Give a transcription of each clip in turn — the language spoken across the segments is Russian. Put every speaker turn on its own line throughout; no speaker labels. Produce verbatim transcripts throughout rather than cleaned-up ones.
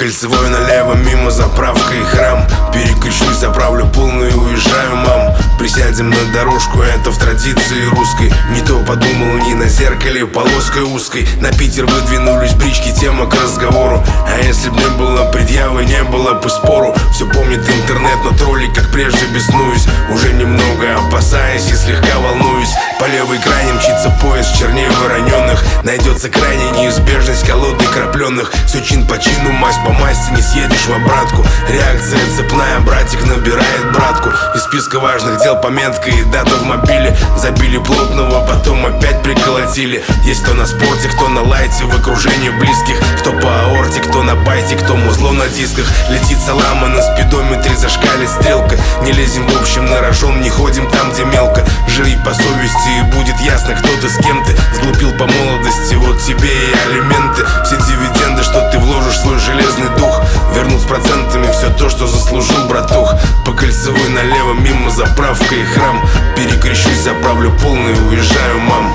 кольцевой налево, мимо заправка и храм. Перекрещусь, заправлю полную и уезжаю, мам. Присядем на дорожку, это в традиции русской. Не то подумал, не на зеркале, полоской узкой. На Питер выдвинулись брички, тема к разговору. А если б не было предъявы, не было бы спору. Все помнит интернет, но тролли, как прежде, беснуюсь. Уже немного опасаясь и слегка волнуюсь. По левой крайне мчится поезд чернее вороненных. Найдется крайняя неизбежность колоды крапленных. Все чин по чину, масть по масти, не съедешь в обратку. Реакция цепная, братик набирает братку. Из списка важных дел пометка и дата в мобиле. Забили плотного, потом опять приколотили. Есть кто на спорте, кто на лайте, в окружении близких. Кто по аорте, кто на байте, кто музло на дисках. Летит салама на спидометре, зашкалит стрелка. Не лезем в общем на рожон, не ходим там, где мелко. Живи по совести и будет ясно, кто ты, с кем ты. Сглупил по молодости, вот тебе и алименты. Все дивиденды, что ты вложишь в свой железный дух, вернут с процентами все то, что заслужил, братух. По кольцевой налево, мимо заправка и храм. Перекрещусь, заправлю полный и уезжаю, мам.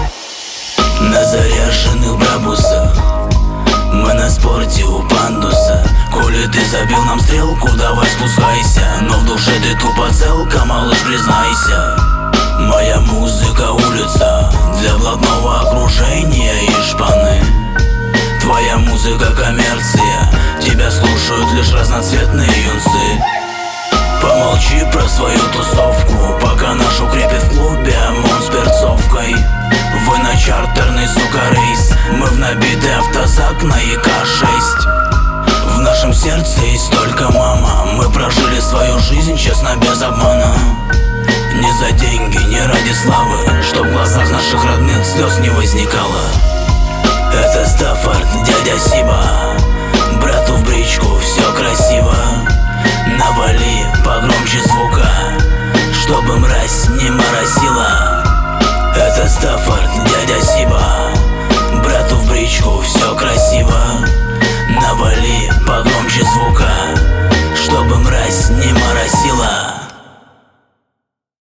На заряженных брабусах мы на спорте у пандуса. Коли ты забил нам стрелку, давай спускайся. Но в душе ты тупо целка, малыш, признайся. Моя музыка улица для блатного окружения и шпаны. Твоя музыка коммерция, тебя слушают лишь разноцветные юнцы. Помолчи про свою тусовку, пока наш укрепит в клубе ОМОН с перцовкой. Вы на чартерный, сука, рейс, мы в набитый автозак на ЕК шесть. В нашем сердце есть только мама. Мы прожили свою жизнь честно, без обмана. Не за деньги, не ради славы, чтоб в глазах наших родных слез не возникало. Это Стаффорд, дядя Сиба, брату в бричку, все красиво. Навали погромче звука, чтобы мразь не моросила. Это Стаффорд,